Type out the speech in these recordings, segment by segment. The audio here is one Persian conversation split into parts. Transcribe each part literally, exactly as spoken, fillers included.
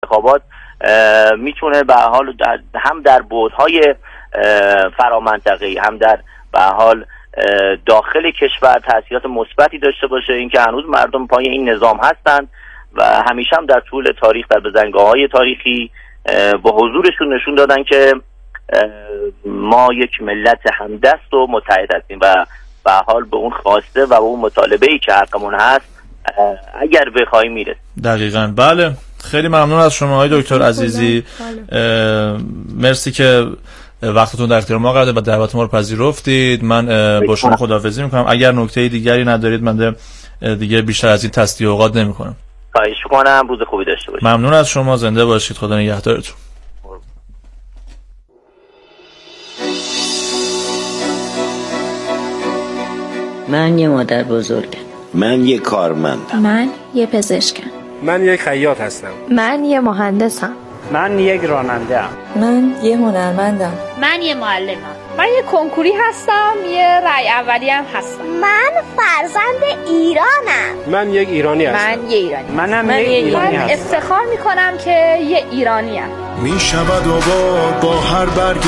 انتخابات میتونه به حال در هم در بعدهای فرامنطقه‌ای هم در به حال داخل کشور تاثیرات مثبتی داشته باشه. اینکه هنوز مردم پای این نظام هستند و همیشه هم در طول تاریخ در بزنگاه‌های تاریخی با حضورشون نشون دادن که ما یک ملت همدست و متحد هستیم و به حال به اون خواسته و به اون مطالبه‌ای که حقمون هست اگر بخوایم میرسیم. دقیقاً. بله، خیلی ممنون از شما های دکتر عزیزی. مرسی که وقتتون در اختیار ما قرار دادید و دعوت ما رو پذیرفتید. من با شما خداحافظی میکنم. اگر نکته دیگری ندارید من دیگه بیشتر از این تصدیق اوقات نمیکنم. خواهش میکنم. روز خوبی داشته باشید. ممنون از شما. زنده باشید. خدا نگهدارتون. من یه مادر بزرگم. من یه کارمندم. من یه پزشکم. من یک خیاط هستم. من یه مهندسم. من یک راننده ام. من یه هنرمندم. من یه معلمم. من یه کنکوری هستم. یه رای اولی هم هستم. من فرزند ایرانم. من یک ایرانی هستم. من یه ایرانی. منم من یک ایرانی هستم. من افتخار میکنم که یه ایرانی ام. میشود آباد با هر برگ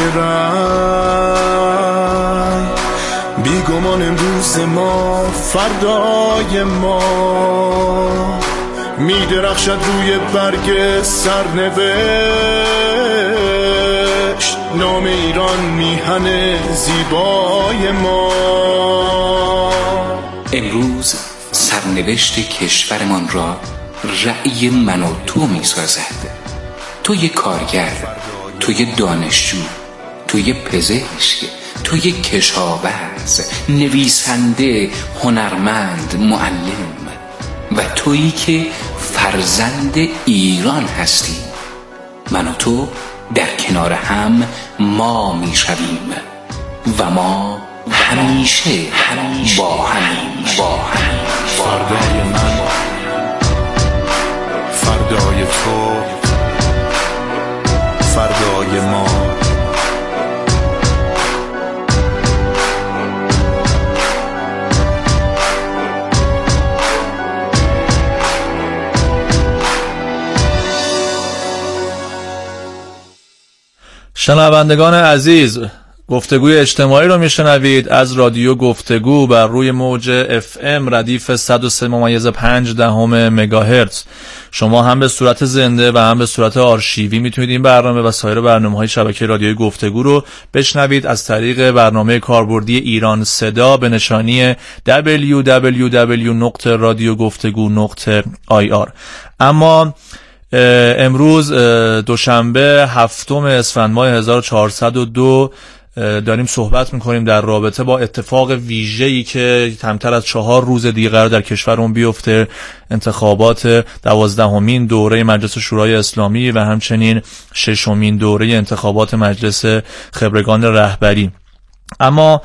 رنگ، بیگمان امروز ما فردای ما، میدرخشد روی برگ سرنوشت نام ایران میهن زیبای ما. امروز سرنوشت کشورمان را رأی من و تو میسازد. تو یه کارگر، تو یه دانشجو، تو یه پزشک، تو یه کشاورز، نویسنده، هنرمند، معلم و تویی که فرزند ایران هستی. من و تو در کنار هم ما می شویم و ما همیشه با همیم با همیم. فردای من، فردای تو، فردای ما. شنوندگان عزیز، گفتگوی اجتماعی رو میشنوید از رادیو گفتگو بر روی موج اف ام ردیف صد و سه ممیز پنج دهم مگاهرتز. شما هم به صورت زنده و هم به صورت آرشیوی میتونید این برنامه و سایر برنامه‌های شبکه رادیوی گفتگو رو بشنوید از طریق برنامه کاربردی ایران صدا به نشانی دبلیو دبلیو دبلیو دات رادیو گفتگو دات آی آر. اما امروز دوشنبه هفتم اسفند ماه هزار و چهارصد و دو داریم صحبت میکنیم در رابطه با اتفاق ویژه‌ای که کمتر از چهار روز دیگه قرار در کشورمون بیفته، انتخابات دوازدهمین دوره مجلس شورای اسلامی و همچنین ششمین دوره انتخابات مجلس خبرگان رهبری. اما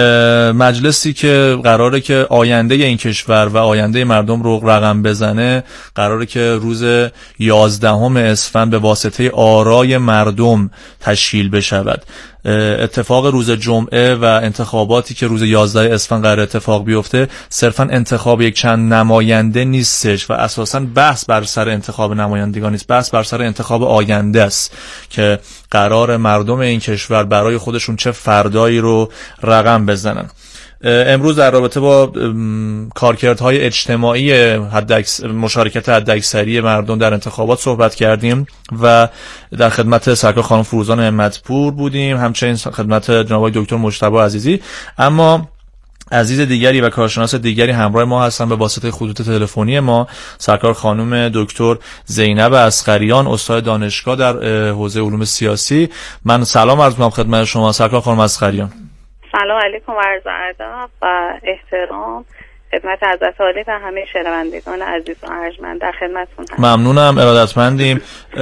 مجلسی که قراره که آینده این کشور و آینده مردم رو رقم بزنه، قراره که روز یازدهم اسفند به واسطه آرای مردم تشکیل بشود. اتفاق روز جمعه و انتخاباتی که روز یازده اسفند قرار اتفاق بیفته صرفا انتخاب یک چند نماینده نیستش و اساساً بحث بر سر انتخاب نمایندگان نیست، بحث بر سر انتخاب آینده است که قرار مردم این کشور برای خودشون چه فردایی رو رقم بزنن. امروز در رابطه با کارکردهای اجتماعی حد مشارکت حداکثری مردم در انتخابات صحبت کردیم و در خدمت سرکار خانم فروزان همتپور بودیم، همچنین خدمت جناب دکتر مجتبی عزیزی. اما عزیز دیگری و کارشناس دیگری همراه ما هستن به واسطه خطوط تلفنی ما، سرکار خانم دکتر زینب اصغریان، استاد دانشگاه در حوزه علوم سیاسی. من سلام عرض می‌کنم خدمت شما سرکار خانم اصغریان. سلام علیکم و عرض ادب و احترام خدمت حضرت عالی و همه شنوندگان عزیز و ارجمند. در خدمتتون هستم. ممنونم، ارادتمندیم.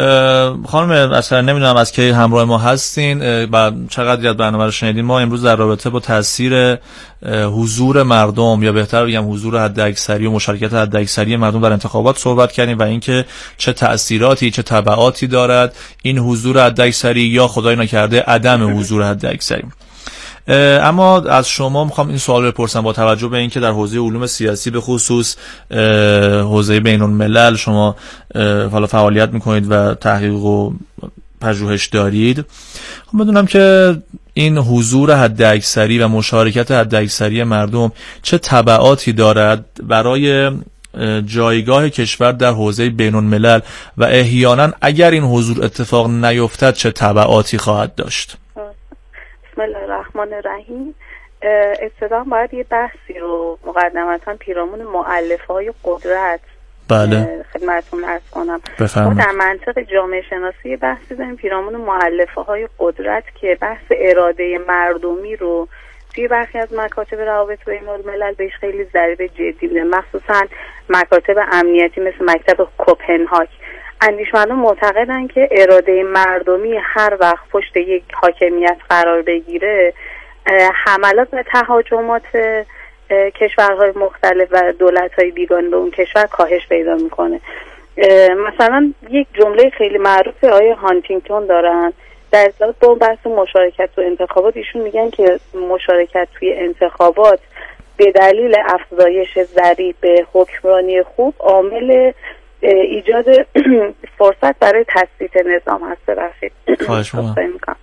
خانم اصغریان، نمیدونم از کی همراه ما هستین، بعد چقدر از برنامه رو شنیدین. ما امروز در رابطه با تاثیر حضور مردم یا بهتر بگم حضور حداکثری و مشارکت حداکثری مردم در انتخابات صحبت کردیم و اینکه چه تأثیراتی چه تبعاتی دارد این حضور حداکثری یا خدای نکرده عدم حضور حداکثری. اما از شما میخوام این سوال بپرسم با توجه به اینکه در حوزه علوم سیاسی به خصوص حوزه بین الملل شما حالا فعالیت میکنید و تحقیق و پژوهش دارید، خب بدونم که این حضور حداکثری و مشارکت حداکثری مردم چه تبعاتی دارد برای جایگاه کشور در حوزه بین الملل و احیانا اگر این حضور اتفاق نیفتد چه تبعاتی خواهد داشت؟ بسم الله الرحمن الرحیم. ابتدا باید یه بحثی رو مقدمتا پیرامون مؤلفه‌های قدرت بله خدمتتون عرض کنم. ما در منطق جامعه شناسی بحثی داریم پیرامون مؤلفه‌های قدرت که بحث اراده مردمی رو توی برخی از مکاتب روابط بین الملل بهش خیلی ضریب جدی میده، مخصوصا مکاتب امنیتی مثل مکتب کوپنهاگ. اندیشمندان معتقدن که اراده مردمی هر وقت پشت یک حاکمیت قرار بگیره، حملات و تهاجمات کشورهای مختلف و دولت‌های بیگانه به اون کشور کاهش پیدا میکنه. مثلا یک جمله خیلی معروف آقای هانتینگتون دارن در ارتباط با بحث مشارکت تو انتخابات. ایشون میگن که مشارکت توی انتخابات به دلیل افزایش ضریب به حکمرانی خوب عامل ایجاد فرصت برای تثبیت نظام هست. بخشید خواهش می‌کنم.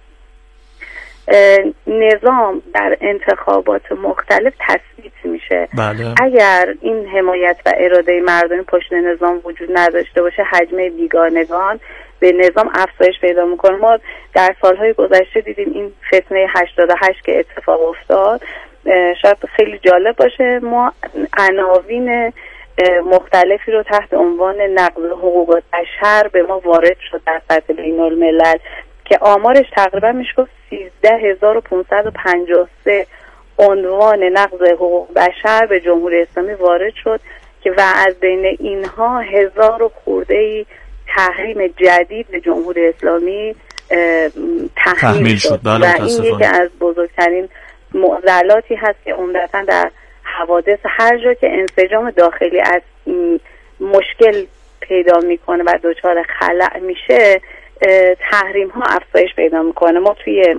نظام در انتخابات مختلف تثبیت میشه. بله. اگر این حمایت و اراده مردم پشت نظام وجود نداشته باشه، حجم بیگانگان به نظام افزایش پیدا میکنه. ما در سالهای گذشته دیدیم این فتنه هشتاد و هشت که اتفاق افتاد، شاید خیلی جالب باشه، ما عناوین مختلفی رو تحت عنوان نقض حقوق بشر به ما وارد شد در سطح بین الملل که آمارش تقریبا میشه گفت سیزده هزار و پانصد و پنجاه و سه عنوان نقض حقوق بشر به جمهوری اسلامی وارد شد که و از بین اینها هزار و خورده تحریم جدید به جمهوری اسلامی تحمیل شد و این یکی از بزرگترین معضلاتی هست که عمدتاً در حوادث هر جا که انسجام داخلی از مشکل پیدا میکنه و دچار خلأ میشه، تحریم ها افزایش پیدا میکنه. ما توی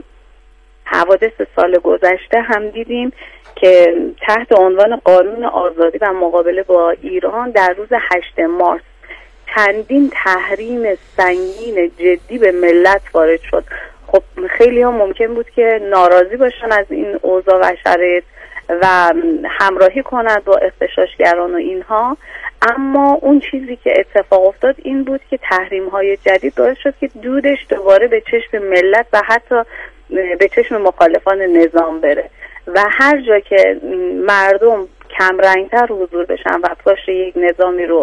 حوادث سال گذشته هم دیدیم که تحت عنوان قانون آزادی و مقابله با ایران در روز هشتم مارس چندین تحریم سنگین جدی به ملت وارد شد. خب خیلی ها ممکن بود که ناراضی باشن از این اوضاع و شرایط و همراهی کنند با اغتشاشگران و اینها، اما اون چیزی که اتفاق افتاد این بود که تحریم های جدید باعث شد که دودش دوباره به چشم ملت و حتی به چشم مخالفان نظام بره و هر جا که مردم کمرنگتر حضور بشن و پشت یک نظامی رو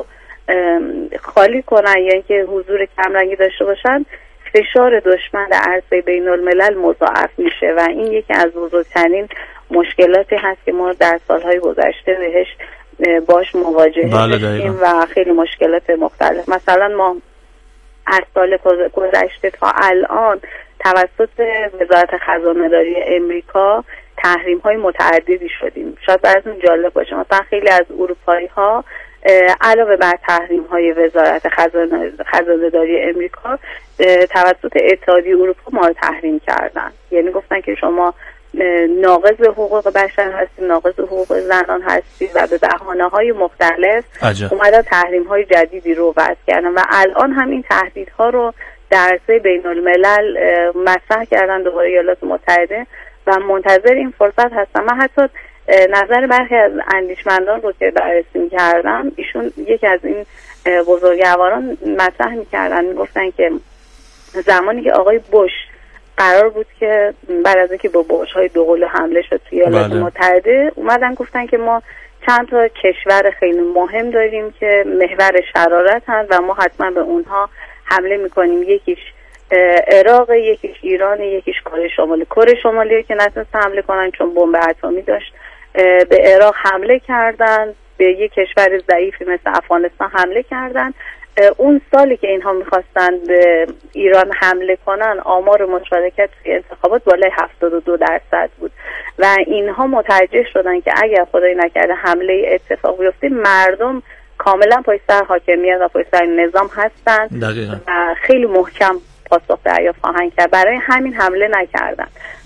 خالی کنن یا اینکه حضور کمرنگی داشته باشن، فشار دشمن در عرصه بین الملل مضاعف میشه و این یکی از بزرگترین مشکلاتی هست که ما در سالهای گذشته بهش باش مواجه شدیم و خیلی مشکلات مختلف. مثلا ما از سال گذشته تا الان توسط وزارت خزانه داری امریکا تحریم های متعددی شدیم. شاید براتون جالب باشه، مثلا خیلی از اروپایی ها علاوه بر تحریم های وزارت خزانه داری امریکا توسط اتحادیه اروپا ما رو تحریم کردن. یعنی گفتن که شما ناقض حقوق بشر هستید، ناقض حقوق زنان هستید و به بهانه‌های مختلف اومدن تحریم‌های جدیدی رو وضع کردن و الان هم این تهدیدها رو در عرصه بین الملل مطرح کردن دوباره ایالات متحده و منتظر این فرصت هستم. من حتی نظر برخی از اندیشمندان رو که بررسی می‌کردم، ایشون یکی از این بزرگواران مطرح می‌کردن، میگفتن که زمانی که آقای بوش قرار بود که بعد از اینکه با باش‌های دوقلو حمله شد توی ایالات متحده، اومدن گفتن که ما چند تا کشور خیلی مهم داریم که محور شرارت هست و ما حتما به اونها حمله میکنیم. یکیش عراق، یکیش ایران، یکیش کره شمالی. کره شمالی که نتونستن حمله کنن چون بمب اتمی داشت، به عراق حمله کردن، به یک کشور ضعیفی مثل افغانستان حمله کردن. اون سالی که اینها میخواستن به ایران حمله کنن، آمار مشارکت توی انتخابات بالای هفتاد و دو درصد بود و اینها متوجه شدن که اگر خدای نکرده حمله اتفاق بیفته، مردم کاملا پشت سر حاکمیت و پشت سر نظام هستن و خیلی محکم پاسخ دریافت خواهند کرد. برای همین حمله نکردن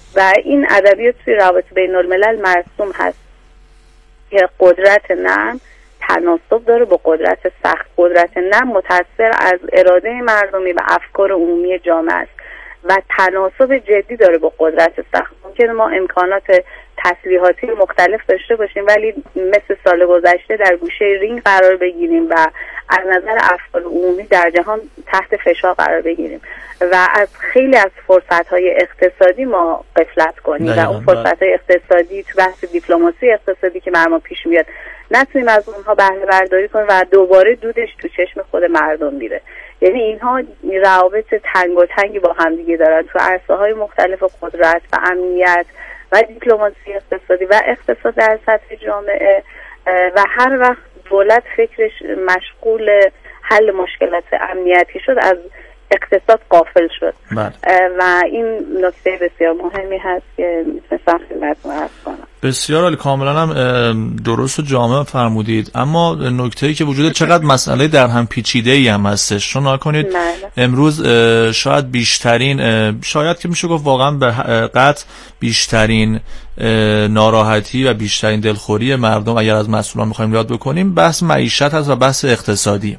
و این ادبیات توی روابط بین الملل مرسوم هست که قدرت نرم تناسب داره با قدرت سخت. قدرت نرم متأثر از اراده مردمی و افکار عمومی جامعه است و تناسب جدی داره با قدرت سخت. ممکنه ما امکانات تسلیحاتی مختلف داشته باشیم ولی مثل سال گذشته در گوشه رینگ قرار بگیریم و از نظر افکار عمومی در جهان تحت فشار قرار بگیریم و از خیلی از فرصت‌های اقتصادی ما غفلت کنیم و اون فرصت‌های اقتصادی تو بحث دیپلماسی اقتصادی که برام پیش میاد نتونیم از اونها بهره برداری کنیم و دوباره دودش تو چشم خود مردم میره. یعنی اینها روابط تنگ و تنگی با همدیگه دارن تو عرصه‌های مختلف قدرت و امنیت و دیپلماسی اقتصادی و اقتصاد در سطح جامعه و هر وقت دولت فکرش مشغول حل مشکلات امنیتی شد از اقتصاد غافل شد و این نکته بسیار مهمی هست که میتونستم خدمتتون عرض کنم. بسیار عالی، کاملا هم درست و جامع فرمودید. اما نکته‌ای که وجود چقدر مسئله در هم پیچیده‌ای هم هستش. شما نکنید امروز شاید بیشترین شاید که میشه گفت واقعا به قطع بیشترین ناراحتی و بیشترین دلخوری مردم اگر از مسئولان می‌خوایم یاد بکنیم بحث معیشت هست و بحث اقتصادی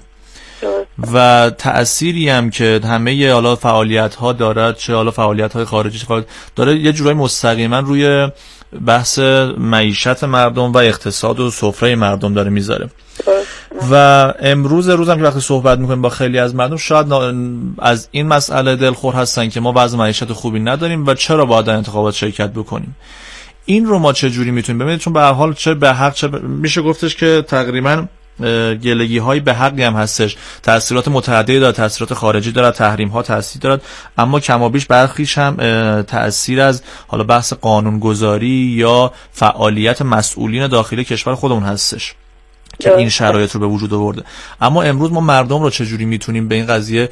و تأثیری هم که همه حالا فعالیت‌ها دارد، چه حالا فعالیت‌های خارجی چه فعالیت داره، یه جورایی مستقیما روی بحث معیشت مردم و اقتصاد و سفره مردم داره میذاره. و امروز روزم که وقتی صحبت میکنیم با خیلی از مردم شاید از این مسئله دلخور هستن که ما وضع معیشت خوبی نداریم و چرا باید در انتخابات شرکت بکنیم. این رو ما چه جوری میتونیم ببینید؟ چون به هر حال چه به حق چه ب... میشه گفتش که تقریبا گلگی های به حقی هم هستش، تاثیرات متعددی داره، تاثیرات خارجی داره، تحریم ها تاثیر داره، اما کم و بیش برخیش هم تاثیر از حالا بحث قانونگذاری یا فعالیت مسئولین داخلی کشور خودمون هستش که این شرایط رو به وجود آورده. اما امروز ما مردم رو چجوری میتونیم به این قضیه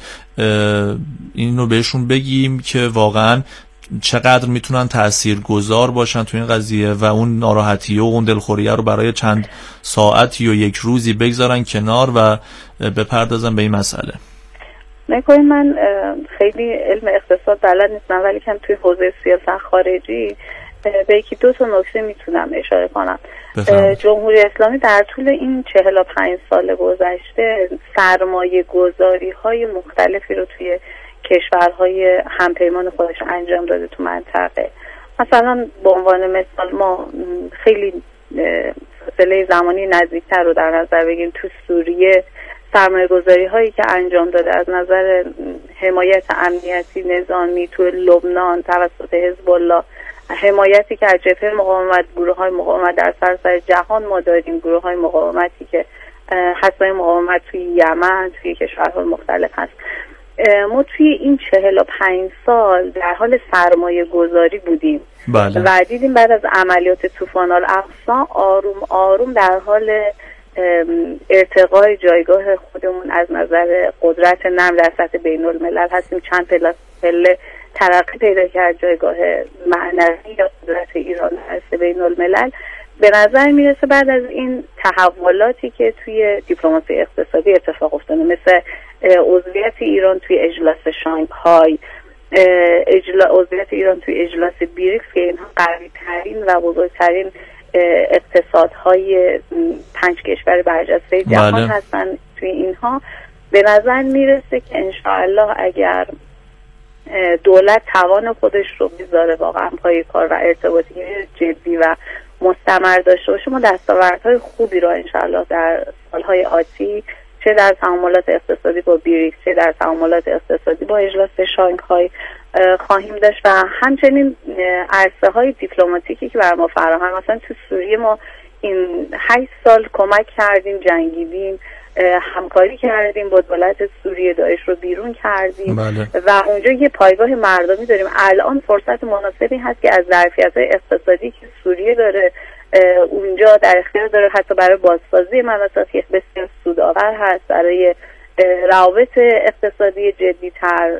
این رو بهشون بگیم که واقعا چقدر میتونن تاثیرگذار باشن تو این قضیه و اون ناراحتی و اون دلخوریه رو برای چند ساعتی و یک روزی بگذارن کنار و بپردازن به این مسئله؟ نکنید من خیلی علم اقتصاد بلد نیستم ولی کم توی حوزه سیاست خارجی به یکی دو تا نکته میتونم اشاره کنم. جمهوری اسلامی در طول این چهل و پنج سال گذشته سرمایه گذاری های مختلفی رو توی کشورهای همپیمان خودش انجام داده تو منطقه. مثلا به عنوان مثال ما خیلی فاصله زمانی نزدیکتر رو در نظر بگیریم، تو سوریه سرمایه گذاری هایی که انجام داده از نظر حمایت امنیتی نظامی، تو لبنان توسط حزب الله، حمایتی که از جبهه مقاومت، گروه های مقاومت در سراسر جهان ما داریم، گروه های مقاومتی که حسای مقاومت توی یمن، توی کشورهای مختلف هست. ما توی این چهل و پنج سال در حال سرمایه گذاری بودیم بله. و دیدیم بعد از عملیات طوفان الاقصی آروم آروم در حال ارتقای جایگاه خودمون از نظر قدرت نرم در سطح بین الملل هستیم. چند پله پله ترقی پیدا کرد جایگاه معنوی یا قدرت ایران در سطح بین الملل. به نظر میرسه بعد از این تحولاتی که توی دیپلماسی اقتصادی اتفاق افتاده، مثل عضویت ایران توی اجلاس شانگهای، اجلا... عضویت ایران توی اجلاس بریکس که اینها قوی ترین و بزرگترین اقتصادهای پنج کشور برجسته جهان بله. هستن، توی اینها به نظر میرسه که انشاءالله اگر دولت توان خودش رو بذاره واقعا پای کار و ارتباطی جدی و مستمر داشته باشه، ما دستاوردهای خوبی رو انشاءالله در سالهای آتی چه در تعاملات اقتصادی با بریکس چه در تعاملات اقتصادی با اجلاس شانگهای خواهیم داشت و همچنین عرصه های دیپلماتیکی که بر ما فراهم. مثلا تو سوریه ما این هشت سال کمک کردیم، جنگیدیم، همکاری کردیم با دولت سوریه، داعش رو بیرون کردیم بله. و اونجا یه پایگاه مردمی داریم. الان فرصت مناسبی هست که از ظرفیت‌های اقتصادی که سوریه داره اونجا در اختیار داره، حتی برای بازسازی مناطقی که بسیار سودآور هست، برای روابط اقتصادی جدی‌تر،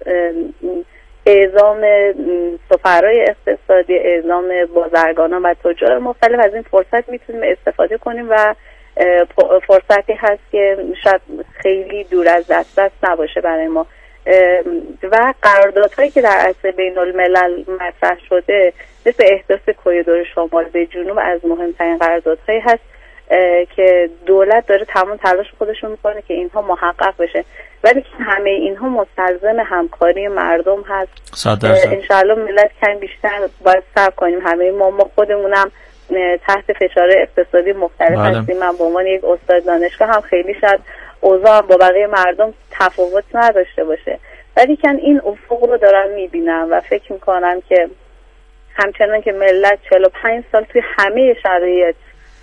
اعزام سفرای اقتصادی، اعزام بازرگانان و تجار مختلف، از این فرصت میتونیم استفاده کنیم و فرصتی هست که شاید خیلی دور از دسترس نباشه برای ما و قراردادهایی که در عرصه بین الملل مطرح شده مثل احداث کوریدور شمال به جنوب از مهمترین قراردادهایی هست که دولت داره تمام تلاش خودش رو میکنه که اینها محقق بشه، ولی همه اینها مستلزم همکاری مردم هست. انشاءالله ملت کم بیشتر باید صبر کنیم. همه ما ما خودمونم تحت فشار اقتصادی مختلف بله. هستیم. من به عنوان یک استاد دانشگاه هم خیلی شاید اوضاع با بقیه مردم تفاوت نداشته باشه، ولی کن این افق رو دارم میبینم و فکر میکنم که همچنان که ملت چهل و پنج سال توی همه شرایط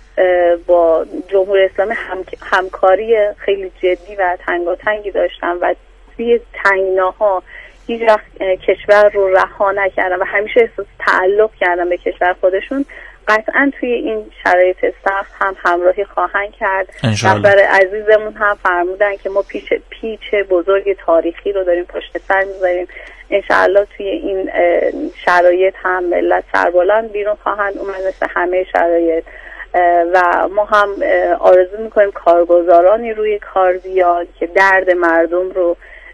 با جمهوری اسلامی هم... همکاری خیلی جدی و تنگاتنگی داشتن و توی تنگناها هیچ وقت کشور رو رها نکردن و همیشه احساس تعلق کردن به کشور خودشون، قطعا توی این شرایط سخت هم همراهی خواهند کرد. رهبر عزیزمون هم فرمودن که ما پیچ پیچ بزرگ تاریخی رو داریم پشت سر میذاریم. انشاءالله توی این شرایط هم ملت سربلند بیرون خواهند اومد مثل همه شرایط و ما هم آرزو میکنیم کارگزارانی روی کار بیاد که درد مردم رو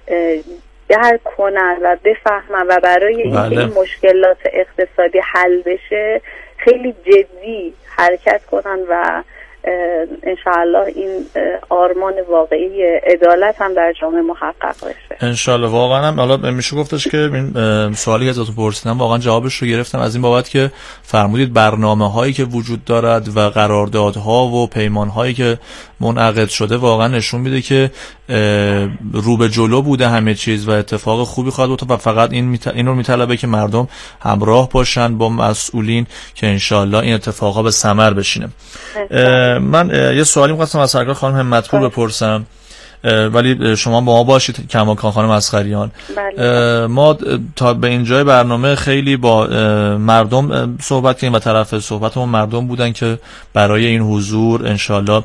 درک کنن و بفهمن و برای اینکه بله. این مشکلات اقتصادی حل بشه خیلی جدی حرکت کنن و انشاءالله این آرمان واقعی عدالت هم در جامعه محقق بشه. انشاءالله. واقعا هم حالا میشه گفتش که این سوالی که ازتون پرسیدم واقعا جوابش رو گرفتم از این بابت که فرمودید برنامه هایی که وجود دارد و قراردادها و پیمان هایی که منعقد شده واقعا نشون میده که رو به جلو بوده همه چیز و اتفاق خوبی خواهد بود و فقط این میت... این رو میطلبه که مردم همراه باشن با مسئولین که انشاءالله این اتفاقها به ثمر بشینه. من یه سوالی می‌خواستم از سرکار خانم همتپور بپرسم ولی شما با ما باشید کماکان خانم اصغریان. ما تا به اینجای برنامه خیلی با مردم صحبت کردیم و طرف صحبتمون مردم بودن که برای این حضور انشاءالله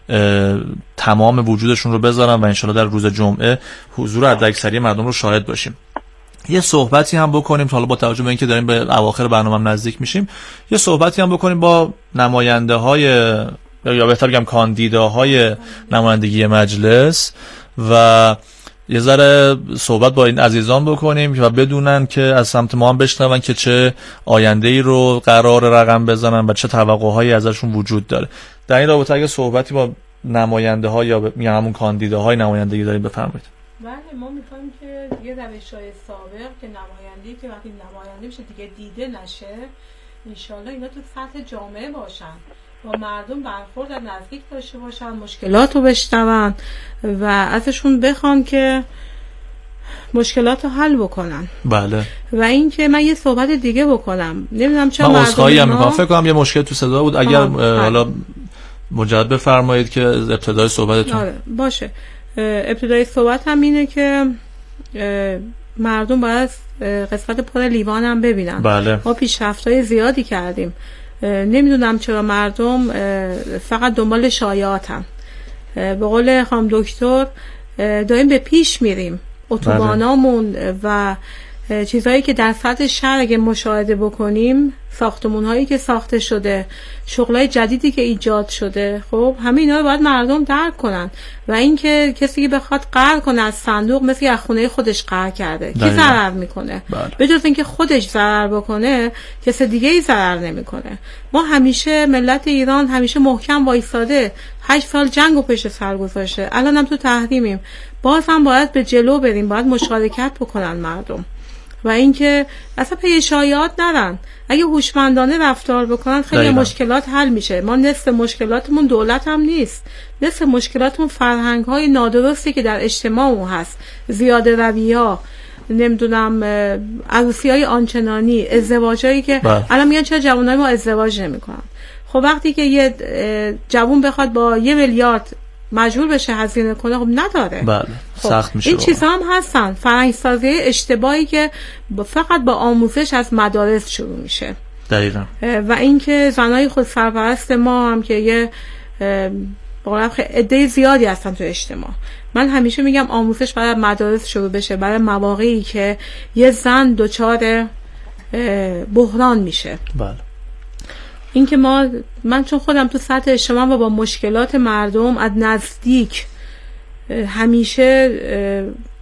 تمام وجودشون رو بذارن و انشاءالله در روز جمعه حضور حداکثری مردم رو شاهد باشیم. یه صحبتی هم بکنیم حالا با توجه به اینکه داریم به اواخر برنامه نزدیک میشیم، یه صحبتی هم بکنیم با نماینده های یا بهتر بگم کاندیداهای نمایندگی مجلس و یه ذره صحبت با این عزیزان بکنیم و بدونن که از سمت ما هم بشنون که چه آینده‌ای رو قرار رقم بزنن و چه توقعهایی ازشون وجود داره. در این رابطه اگه صحبتی با نماینده ها یا ب... یا همون کاندیداهای نمایندگی داریم بفرمایید. بله، ما می‌خوایم که یه روش‌های سابق که نمایندگی که وقتی نماینده میشه دیگه دیده نشه، ان شاءالله اینا تو سطح جامعه باشن، با مردم برخورد از نزدیک داشته باشن، مشکلات رو بشنون و ازشون بخوان که مشکلات رو حل بکنن. بله. و اینکه من یه صحبت دیگه بکنم، نمیدونم چرا مردم عذرخواهی میکنم، فکر کنم یه مشکل تو صدا بود، اگر حالا مجدد بفرمایید که ابتدای صحبتتون. آره باشه. ابتدای صحبت هم اینه که مردم باید قسمت پر لیوان هم ببینن. بله. ما پیشرفت‌های زیادی کردیم، نمیدونم چرا مردم فقط دنبال شایعاتن. به قول خانم دکتر داریم به پیش میریم، اتوبانامون و چیزهایی که در سطح شهر اگه مشاهده بکنیم، ساختمون‌هایی که ساخته شده، شغلای جدیدی که ایجاد شده، خب همه اینا رو باید مردم درک کنن و اینکه کسی که بخواد قرض کنه از صندوق مثل از خونه خودش قرض کرده کی ضرر میکنه؟ به جز اینکه خودش ضرر بکنه کسی دیگه ای ضرر نمیکنه. ما همیشه ملت ایران همیشه محکم وایساده، هشت سال جنگ و پشت سر گذاشته، الان هم تو تحریمیم، باز هم باید به جلو بریم، باید مشارکت بکنن مردم و اینکه اصلا پی شایعات نرن. اگه هوشمندانه رفتار بکنن خیلی دایما. مشکلات حل میشه. ما نصف مشکلاتمون دولت هم نیست، نصف مشکلاتمون فرهنگ های نادرستی که در اجتماعمون هست، زیاده روی‌ها، نمیدونم عروسی های آنچنانی، ازدواج هایی که الان میگن چرا جوانای ما ازدواج نمیکنن. خب وقتی که یه جوون بخواد با یه میلیارد مجبور بشه هزینه کنه، خب نداره. بله خب سخت میشه. این چیزا هم هستن، فرهنگ سازی اشتباهی که فقط با آموزش از مدارس شروع میشه. دقیقاً. و اینکه زنای خود سرپرست ما هم که یه بقول عده زیادی هستن تو اجتماع، من همیشه میگم آموزش برای مدارس شروع بشه، برای مواقعی که یه زن دچار بحران میشه. بله. این که ما من چون خودم تو سطح اجتماع و با مشکلات مردم از نزدیک همیشه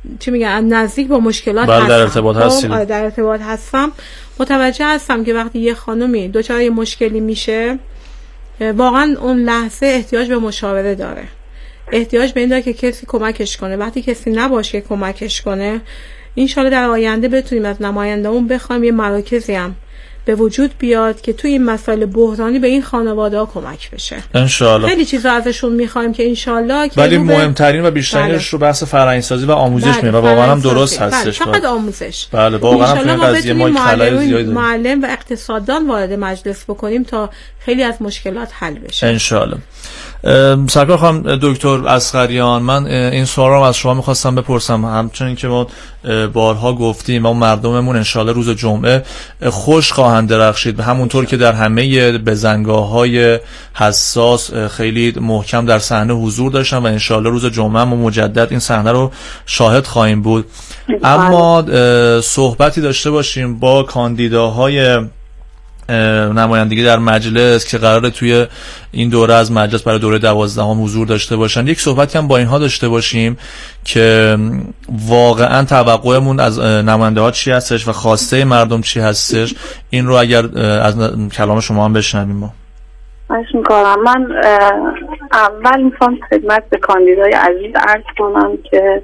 چی میگن از نزدیک با مشکلات هستم در ارتباط هستم در ارتباط هستم متوجه هستم که وقتی یه خانومی دچار یه مشکلی میشه واقعا اون لحظه احتیاج به مشاوره داره، احتیاج به این داره که کسی کمکش کنه. وقتی کسی نباشه که کمکش کنه، انشالله در آینده بتونیم از نماینده‌مون بخوایم یه مراکزی هم به وجود بیاد که توی این مسائل بحرانی به این خانواده ها کمک بشه. انشالله خیلی چیزا ازشون میخوایم که انشالله که ولی مهمترین و بیشترینش رو بحث فرهنگ‌سازی و آموزش میره و واقعا هم درست هستش. فقط آموزش. بله واقعا هم این قضیه ما خلای زیادی داریم. معلم و اقتصاددان وارد مجلس بکنیم تا خیلی از مشکلات حل بشه. انشالله. سرکار خانم دکتر اصغریان، من این سوال رو از شما میخواستم بپرسم، همچنین که ما بارها گفتیم و مردممون انشالله روز جمعه خوش خواهند درخشید، همونطور که در همه بزنگاه‌های حساس خیلی محکم در صحنه حضور داشتن و انشالله روز جمعه ما مجدد این صحنه رو شاهد خواهیم بود. اما صحبتی داشته باشیم با کاندیداهای نمایندگی در مجلس که قراره توی این دوره از مجلس برای دوره دوازدهم حضور داشته باشن. یک صحبتی هم با اینها داشته باشیم که واقعا توقعمون از نماینده ها چی هستش و خواسته مردم چی هستش. این رو اگر از کلام شما هم بشنویم. ما باش میکنم. من اول میخوام خدمت به کاندیدای عزیز عرض کنم که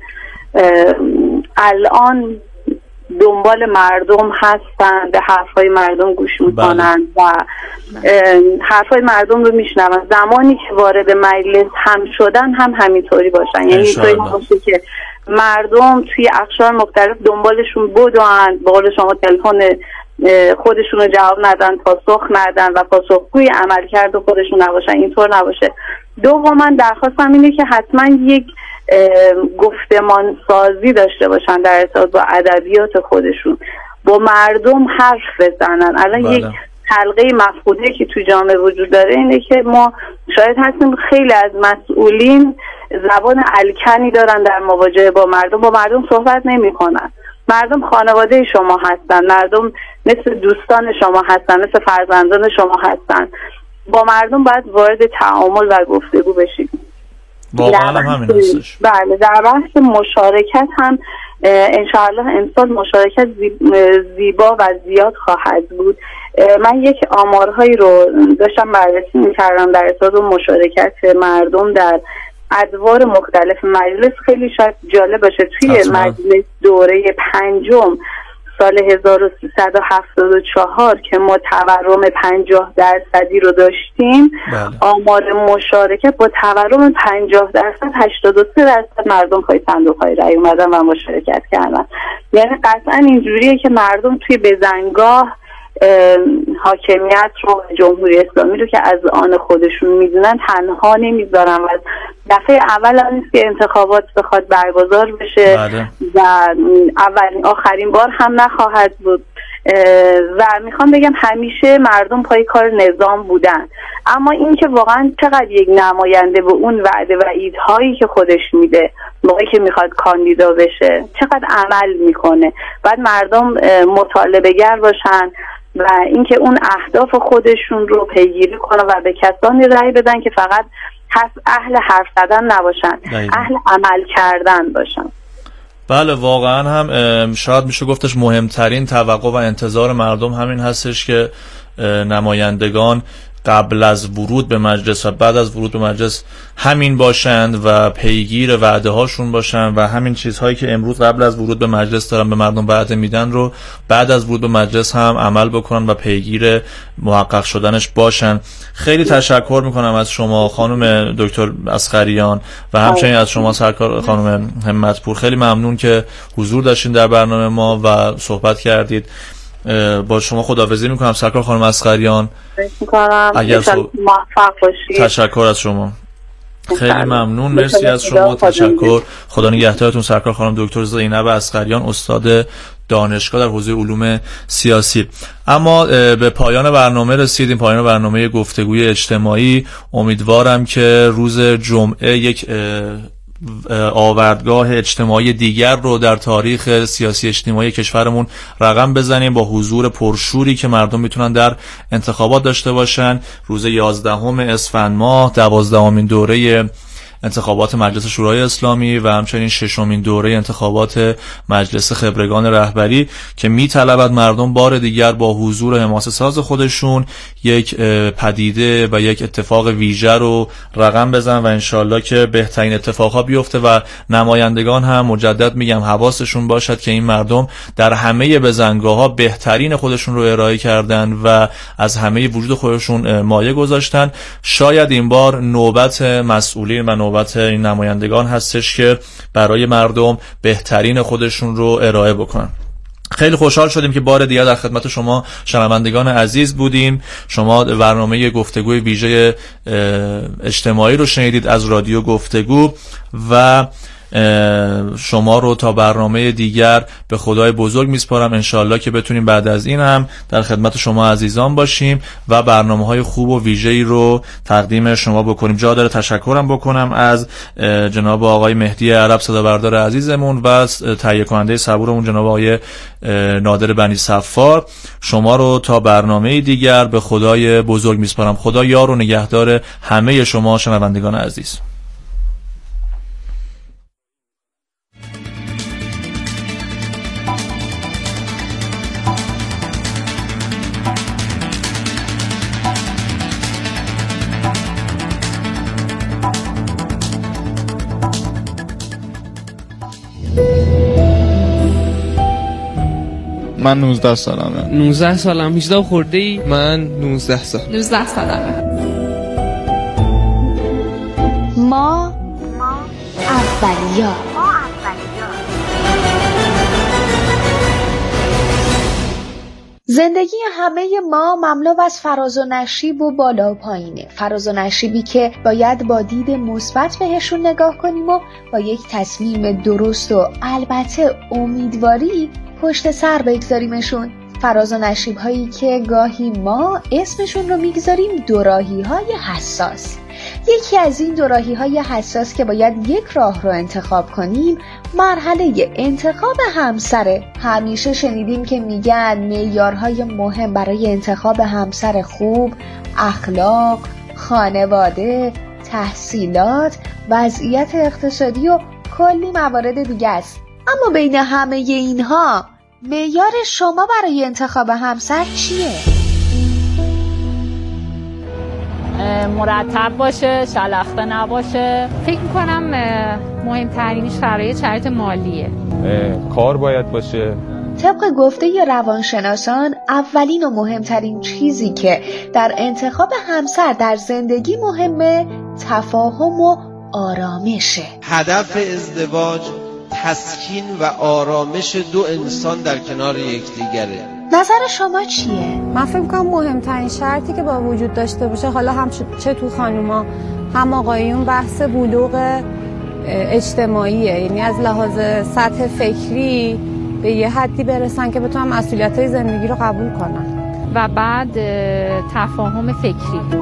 الان دنبال مردم هستن، به حرفای مردم گوش میکنن و حرفای مردم رو میشنون. زمانی که وارد مجلس هم شدن هم همینطوری باشن، یعنی اینطوری باشه که مردم توی اقشار مختلف دنبالشون بدون، به قول شما تلفن خودشون رو جواب ندن، پاسخ ندن و پاسخگوی عملکرد خودشون نباشن. اینطور نباشه. دوما درخواستم اینه که حتما یک گفتمان سازی داشته باشن در ارتباط با ادبیات خودشون، با مردم حرف بزنن. الان بله. یک حلقه مفقوده که تو جامعه وجود داره اینه که ما شاید هستیم خیلی از مسئولین زبان الکنی دارن در مواجهه با مردم، با مردم صحبت نمی کنن. مردم خانواده شما هستن، مردم مثل دوستان شما هستن، مثل فرزندان شما هستن. با مردم باید وارد تعامل و گفتگو بشید. واقعا همین هستش. بله، در بحث مشارکت هم انشاءالله امسال مشارکت زیبا و زیاد خواهد بود. من یک آمارهایی رو داشتم بررسی می‌کردم در ارتباط با مشارکت مردم در ادوار مختلف مجلس. خیلی شاید جالب باشه توی اصلا. مجلس دوره پنجم سال هزار و سیصد و هفتاد و چهار که ما تورم پنجاه درصدی رو داشتیم، بله. آمار مشارکت با تورم پنجاه درصد هشتاد و سه درصد مردم پای صندوق‌های رأی اومدن و مشارکت کردن. یعنی قطعا اینجوریه که مردم توی بزنگاه حاکمیت رو، جمهوری اسلامی رو که از آن خودشون میدونن تنها نمیذارن و دفعه اول هم نیست که انتخابات بخواد برگزار بشه بله. و اولین آخرین بار هم نخواهد بود و میخوام بگم همیشه مردم پای کار نظام بودن. اما این که واقعا چقدر یک نماینده به اون وعده و ایدهایی که خودش میده موقعی که میخواد کاندیدا بشه چقدر عمل میکنه. بعد مردم مطالبه گر باشن و اینکه اون اهداف خودشون رو پیگیری کنن و به کسانی رأی بدن که فقط اهل حرف زدن نباشن، دایده. اهل عمل کردن باشن. بله واقعا هم شاید میشه گفتش مهمترین توقع و انتظار مردم همین هستش که نمایندگان قبل از ورود به مجلس و بعد از ورود به مجلس همین باشند و پیگیر وعده هاشون باشند و همین چیزهایی که امروز قبل از ورود به مجلس دارن به مردم وعده میدن رو بعد از ورود به مجلس هم عمل بکنن و پیگیر محقق شدنش باشن. خیلی تشکر میکنم از شما خانم دکتر اصغریان و همچنین از شما سرکار خانم همتپور. خیلی ممنون که حضور داشتین در برنامه ما و صحبت کردید. با شما خداحافظی میکنم سرکار خانم اصغریان. اگر صحب... موفق باشید. تشکر از شما. خیلی ممنون، مرسی از شما، تشکر. خدا نگهدارتون سرکار خانم دکتر زینب اصغریان، استاد دانشگاه در حوزه علوم سیاسی. اما به پایان برنامه رسیدیم، پایان برنامه گفتگوی اجتماعی. امیدوارم که روز جمعه یک آوردگاه اجتماعی دیگر رو در تاریخ سیاسی اجتماعی کشورمون رقم بزنیم با حضور پرشوری که مردم میتونن در انتخابات داشته باشن. روز یازدهم اسفند ماه دوازدهمین دوره انتخابات مجلس شورای اسلامی و همچنین ششمین دوره انتخابات مجلس خبرگان رهبری که میطلبد مردم بار دیگر با حضور حماسه ساز خودشون یک پدیده و یک اتفاق ویژه رو رقم بزن و انشالله که بهترین اتفاقها بیفته و نمایندگان هم مجدد میگم حواسشون باشد که این مردم در همه بزنگاه‌ها بهترین خودشون رو ارائه کردن و از همه وجود خودشون مایه گذاشتن. شاید این بار نوبت مسئولین و نوبت این نمایندگان هستش که برای مردم بهترین خودشون رو ارائه بکنن. خیلی خوشحال شدیم که بار دیگر در خدمت شما شنوندگان عزیز بودیم. شما برنامه گفتگوی ویژه اجتماعی رو شنیدید از رادیو گفتگو و شما رو تا برنامه دیگر به خدای بزرگ میسپارم. انشالله که بتونیم بعد از این هم در خدمت شما عزیزان باشیم و برنامه‌های خوب و ویژه‌ای رو تقدیم شما بکنیم. جا داره تشکرم بکنم از جناب آقای مهدی عرب صدابردار عزیزمون و تهیه کننده صبورمون جناب آقای نادر بنی صفار. شما رو تا برنامه دیگر به خدای بزرگ میسپارم. خدا یار و نگهدار همه شما شنوندگان عزیز. من نوزده سالمه. نوزده سالم. هجده خورده ای؟ من نوزده سال. نوزده سالمه. ما اولیا. زندگی همه ما مملو از فراز و نشیب و بالا و پایینه. فراز و نشیبی که باید با دید مثبت بهشون نگاه کنیم و با یک تصمیم درست و البته امیدواری پشت سر بگذاریمشون. فراز و نشیب هایی که گاهی ما اسمشون رو میگذاریم دوراهی های حساس. یکی از این دوراهی های حساس که باید یک راه رو انتخاب کنیم مرحله انتخاب همسره. همیشه شنیدیم که میگن معیارهای مهم برای انتخاب همسر خوب اخلاق، خانواده، تحصیلات، وضعیت اقتصادی و کلی موارد دیگه است. اما بین همه اینها معیار شما برای انتخاب همسر چیه؟ مرتب باشه، شلخته نباشه. فکر میکنم مهمترینش برای شرایط مالیه. کار باید باشه. طبق گفته روانشناسان اولین و مهمترین چیزی که در انتخاب همسر در زندگی مهمه تفاهم و آرامشه. هدف ازدواج تسکین و آرامش دو انسان در کنار یکدیگره. نظر شما چیه؟ من فکر می‌کنم مهمترین شرطی که با وجود داشته باشه، حالا هم چه تو خانوما هم آقایون، بحث بلوغ اجتماعیه. یعنی از لحاظ سطح فکری به یه حدی برسن که بتونن مسئولیت‌های زندگی رو قبول کنن. و بعد تفاهم فکری.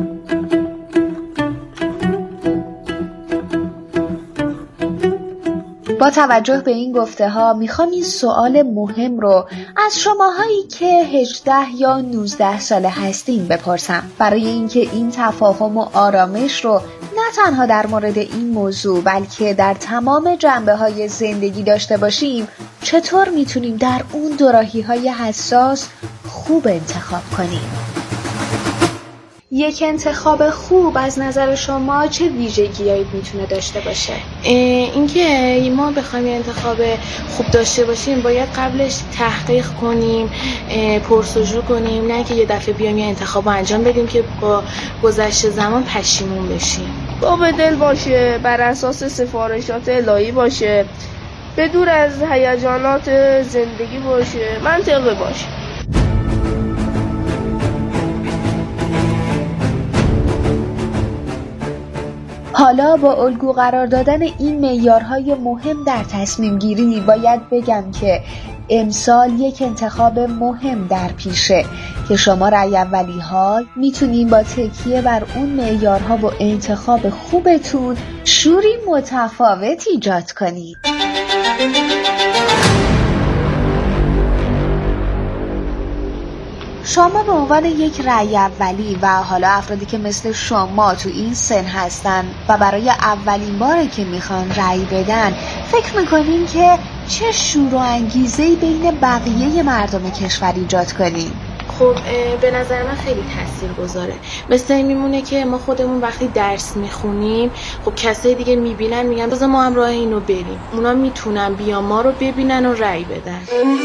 با توجه به این گفته ها میخوام این سوال مهم رو از شماهایی که هجده یا نوزده ساله هستین بپرسم. برای اینکه این تفاهم و آرامش رو نه تنها در مورد این موضوع بلکه در تمام جنبه های زندگی داشته باشیم، چطور میتونیم در اون دوراهی های حساس خوب انتخاب کنیم؟ یک انتخاب خوب از نظر شما چه ویژگی‌هایی میتونه داشته باشه؟ اینکه ما بخوایم انتخاب خوب داشته باشیم باید قبلش تحقیق کنیم، پرسجو کنیم، نه که یه دفعه بیایم یه انتخاب انجام بدیم که با گذشت زمان پشیمون بشیم. با به دل باشه، بر اساس سفارشات الهی باشه، به دور از هیجانات زندگی باشه، منطقی باشه. حالا با الگو قرار دادن این معیارهای مهم در تصمیم گیری باید بگم که امسال یک انتخاب مهم در پیشه که شما رأی اولی ها میتونین با تکیه بر اون معیارها و انتخاب خوبتون شوری متفاوت ایجاد کنید. شما به عنوان یک رأی اولی و حالا افرادی که مثل شما تو این سن هستن و برای اولین باره که میخوان رأی بدن، فکر میکنین که چه شور و انگیزه‌ای بین بقیه مردم کشور ایجاد کنین؟ خب به نظر من خیلی تاثیر گذاره. مثل این میمونه که ما خودمون وقتی درس میخونیم، خب کسای دیگه میبینن میگن بذار ما هم راه اینو بریم، اونا میتونن بیان ما رو ببینن و رأی بدن.